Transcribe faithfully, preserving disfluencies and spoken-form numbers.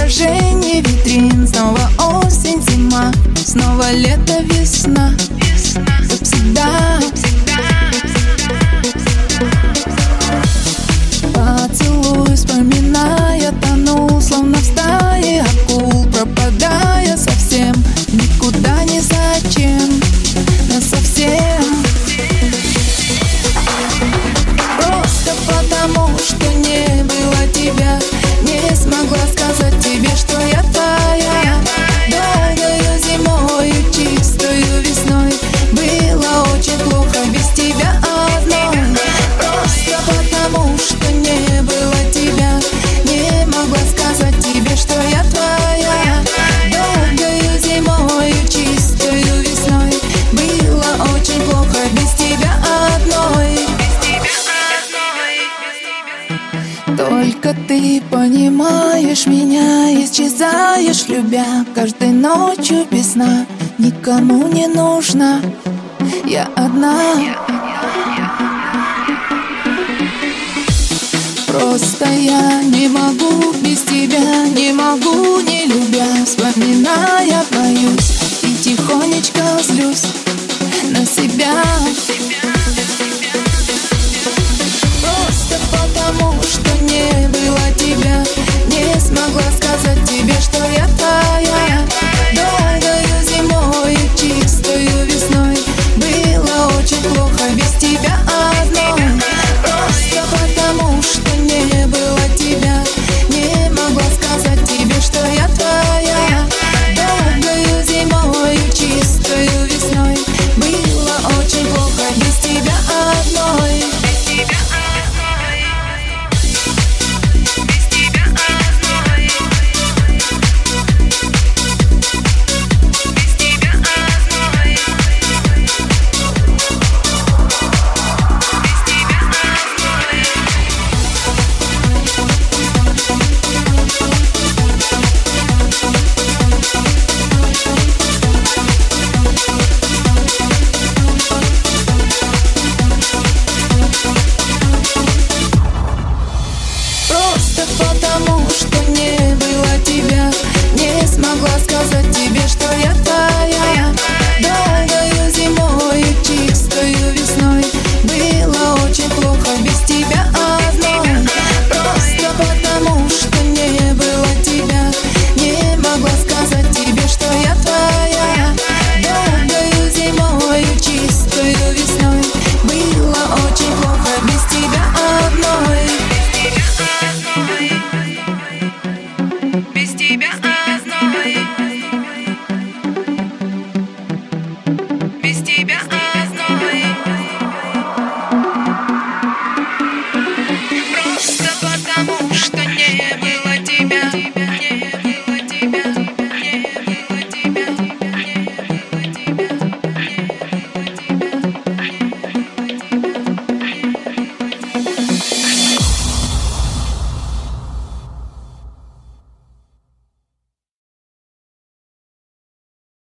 отражение витрин. Снова осень, зима, снова лето, весна. Как всегда. Поцелуй, вспоминая, тону, словно в стае акул, пропадая совсем, никуда ни зачем, насовсем. Просто потому, что не было тебя, не смогла сказать тебе, что я твоя. Долгою зимою, чистою весной было очень плохо без тебя одной. Просто потому, что не было тебя, не могла сказать тебе, что я твоя. Долгою зимою, чистою весной было очень плохо без тебя одной. Только ты понимаешь меня, исчезаешь, любя, каждой ночью без сна. Никому не нужна, я одна. Просто я не могу без тебя, не могу не любя. Вспоминая, боюсь и тихонечко злюсь на себя. Просто потому, что не было тебя, не смогла сказать тебе, что я твоя. Долгою зимой, чистою весной было очень плохо без тебя одной. Просто потому, что не было тебя, не могла сказать тебе, что я твоя. Долгою зимой, чистою весной было очень плохо без тебя одной. Потому что не было тебя, не смогла сказать тебе, что я твоя. Долгою зимой, чистою весной было очень плохо без тебя одной. Просто потому что не было тебя, не могла сказать тебе, что я твоя. Долгою зимой, чистою весной было очень плохо.